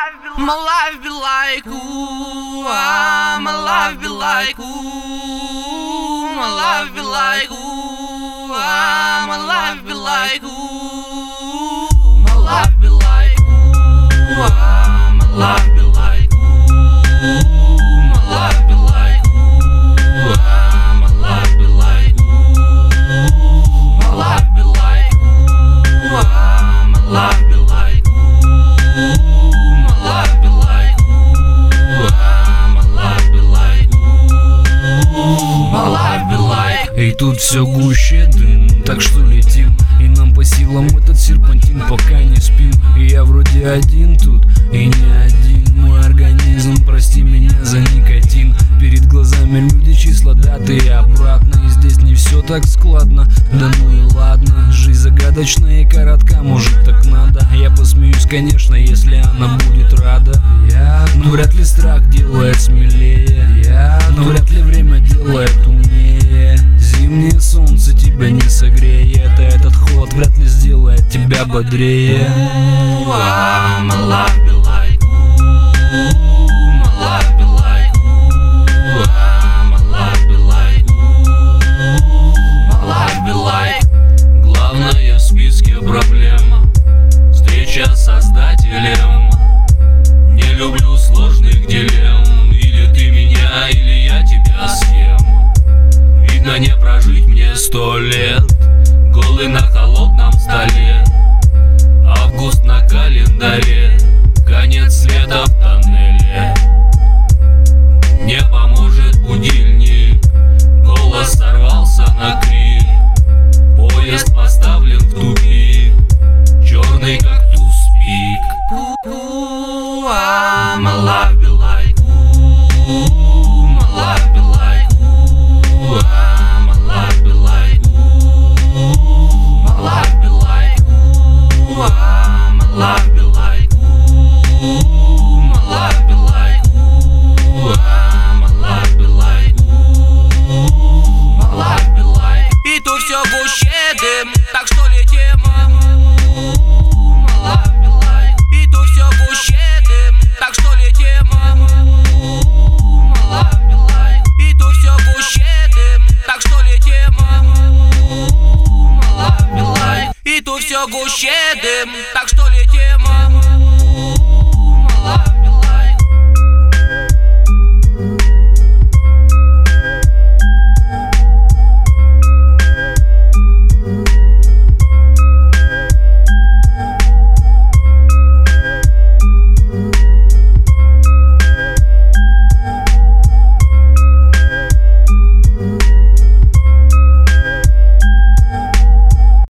My life be like ooh, my life be like ooh, my life be like ooh, my life be like ooh, my life be like ooh, my life be like ooh, my life be like ooh, my life be like ooh, my life be like ooh, my life be like ooh. И тут все гуще дым, так что летим, и нам по силам этот серпантин, пока не спим. И я вроде один тут, и не один. Мой организм, прости меня за никотин. Перед глазами люди, числа, даты и обратно. И здесь не все так складно, да ну и ладно. Жизнь загадочная и коротка, может так надо. Я посмеюсь, конечно, если она будет рада. Но вряд ли страх делает смелее, но вряд ли время делает умнее. Зимнее солнце тебя не согреет, а этот холод вряд ли сделает тебя бодрее. Главное в списке проблем встреча с Создателем. Не люблю сложных дилемм. Или ты меня, или я тебя съем. Видно, не прожить мне 100 лет, голый на холодном столе. Август на календаре, конец света в тоннеле. Не поможет будильник, голос сорвался на крик. Поезд поставлен в тупик, черный как туз-пик. My life be like ooh, my life be like ooh, my life be like ooh, my life be like ooh, my life be like ooh, my life be like ooh, my life be like ooh, my life be like. И тут все гуще дым, так что летим. Так что летим, и тут все гуще дым. Так что летим, и тут все гуще дым. Так что летим.